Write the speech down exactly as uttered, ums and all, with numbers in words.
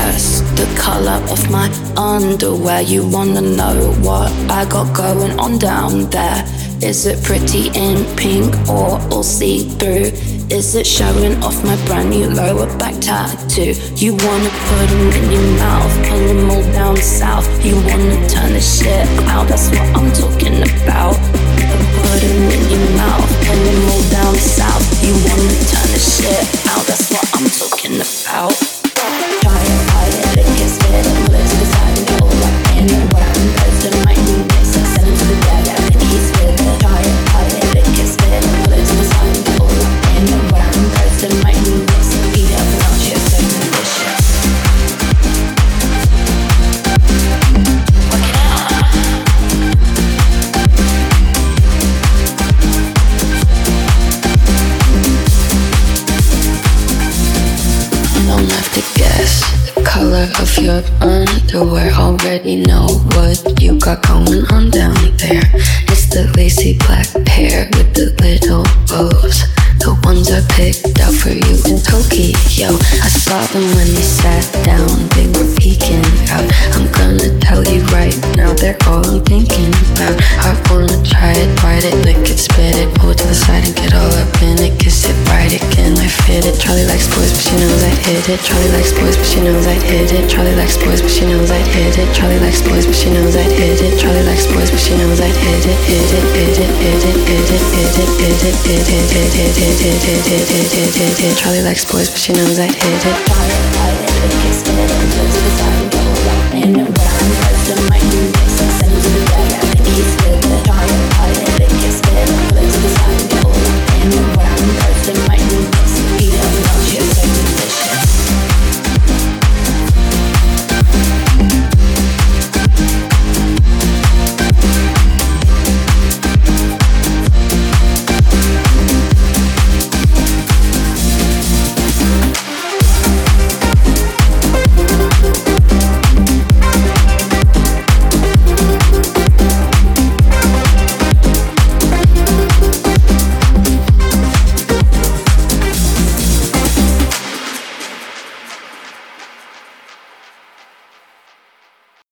guess the color of my underwear. You wanna know what I got going on down there? Is it pretty in pink or all see-through? Is it showing off my brand new lower back tattoo? You wanna put them in your mouth, pull them all down south. You wanna turn the shit out, that's what I'm talking about. Put them in your mouth, pull them all down south. You wanna turn the shit out, that's what I'm talking about. Try it, try it, lick it, spit it, pull it to the side and pull right in. Where I'm posted, might need this, send it to the bag, yeah, lick it, spit it. Try it, try it, lick it, spit it, pull it to the side and pull right in. Where I'm posted, might need this, eat it up and out, shit, so delicious. Work it out. Don't have to guess the color of your underwear. Already know what you got going on down there. It's the lacy black pair with the little bows, the ones I picked out for you in Tokyo. I saw them when they sat down, they were peeking out. I'm gonna tell you right now, they're all I'm thinking about. I wanna try it, bite it, lick it, spit it, pull it to the side and get all up in it. Kiss it right again, I fit it. Charlie likes boys, but she knows I'd hit it. Charlie likes boys, but she knows I'd hit it. Charlie likes boys, but she knows I'd hit it. Charlie likes boys, but she knows I'd hit it. Charlie likes boys, but she knows I'd hit it. Hit it, hit it, hit it, hit it, hit it, hit it, hit it, hit it, hit it, hit it, hit it, hit it, hit it. Charlie likes boys, but she knows I'd hit it.